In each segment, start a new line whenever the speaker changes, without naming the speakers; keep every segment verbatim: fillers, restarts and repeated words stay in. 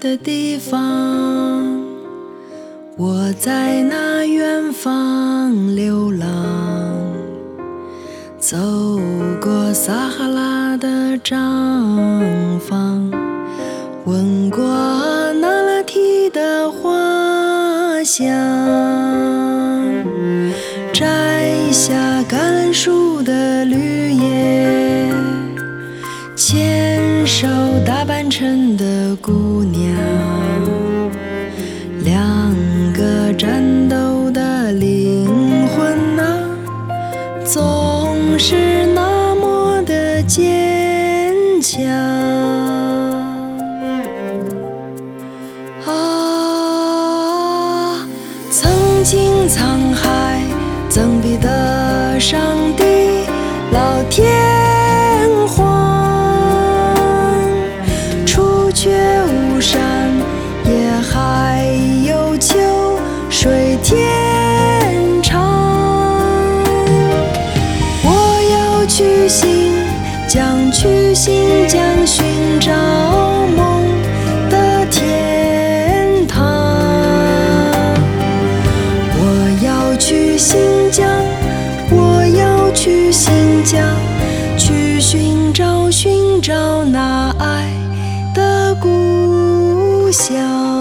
的地方，我在那远方流浪，走过撒哈拉的毡房，闻过那拉提的花香，摘下橄榄树的绿叶，牵手打扮成的姑娘，两个战斗的灵魂啊，总是那么的坚强啊！曾经沧海赠笔的上帝，老天荒，除却巫山野海有秋水天长。我要去新疆，去新疆寻找梦的天堂。我要去新疆，我要去新疆，去寻找寻找那爱的故乡。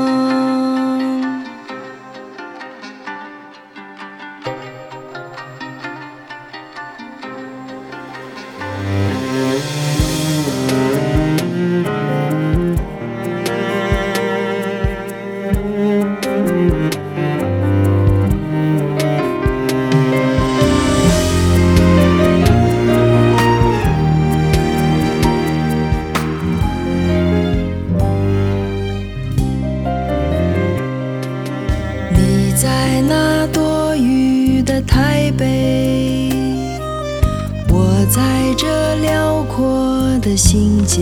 在那多雨的台北，我在这辽阔的新疆，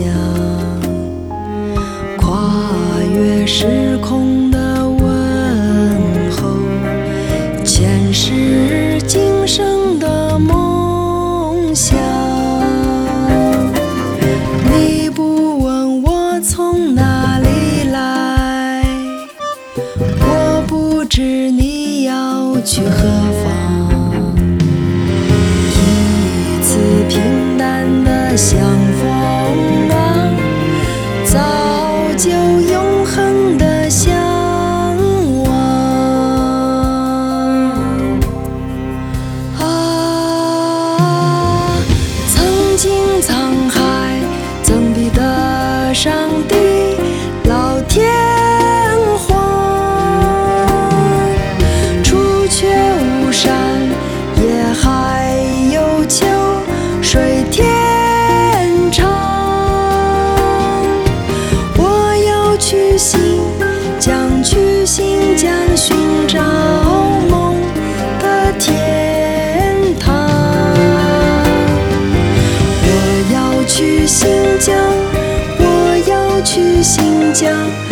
跨越时空的问候，前世今生的梦想。你不问我从哪里来，我不知你要去何方，一次平淡的相逢啊，造就永恒的向往啊！曾经沧海赠笔的上帝，老天水天长。我要去新疆，去新疆寻找梦的天堂。我要去新疆，我要去新疆。